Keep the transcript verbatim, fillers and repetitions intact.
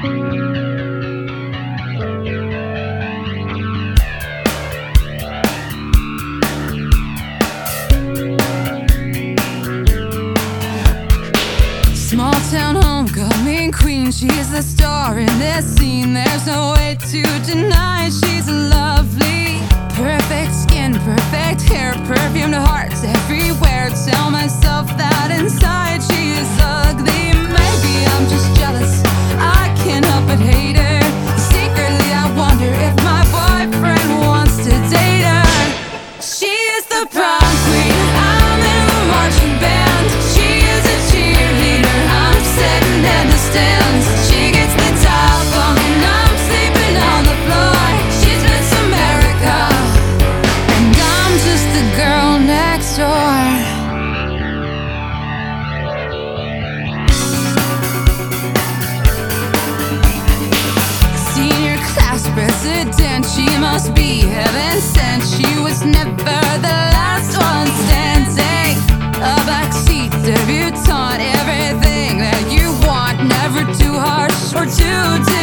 Small town homecoming queen, she's the star in this scene. There's no way to deny she's lovely. Perfect skin, perfect hair, perfumed hearts everywhere. Tell myself that inside she is ugly. Maybe I'm just jealous, I can't help but hate her. Secretly I wonder if my boyfriend wants to date her. She is the prom queen, I'm in the marching band. She is a cheerleader, I'm sitting in the stands. She gets the top on and I'm sleeping on the floor. She's Miss America and I'm just the girl next door. Senior class president, she must be heaven sent. She was never the last one standing. A backseat debutante, everything that you want, never too harsh or too